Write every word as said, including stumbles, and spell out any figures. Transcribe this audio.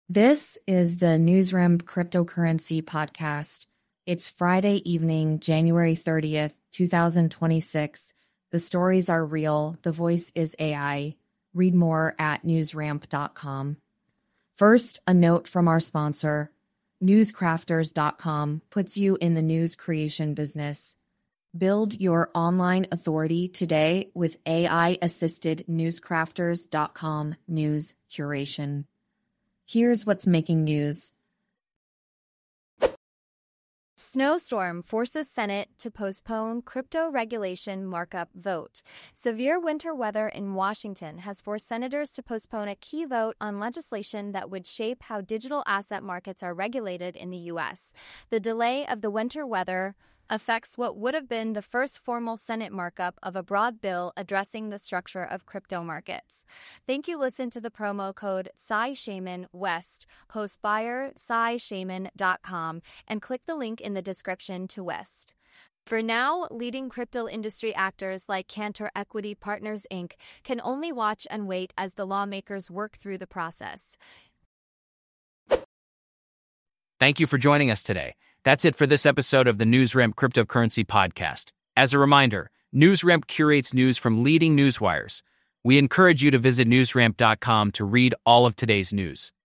This is the NewsRamp Cryptocurrency Podcast. It's Friday evening, January thirtieth, twenty twenty-six. The stories are real. The voice is A I. Read more at newsramp dot com. First, a note from our sponsor. newscrafters dot com puts you in the news creation business. Build your online authority today with A I-assisted newscrafters dot com news curation. Here's what's making news. Snowstorm forces Senate to postpone crypto regulation markup vote. Severe winter weather in Washington has forced senators to postpone a key vote on legislation that would shape how digital asset markets are regulated in the U S. The delay of the winter weather affects what would have been the first formal Senate markup of a broad bill addressing the structure of crypto markets. Thank you. Listen to the promo code Cy Shaman West. Post buyer cy shaman dot com and click the link in the description to West. For now, leading crypto industry actors like Cantor Equity Partners Incorporated can only watch and wait as the lawmakers work through the process. Thank you for joining us today. That's it for this episode of the NewsRamp Cryptocurrency Podcast. As a reminder, NewsRamp curates news from leading newswires. We encourage you to visit newsramp dot com to read all of today's news.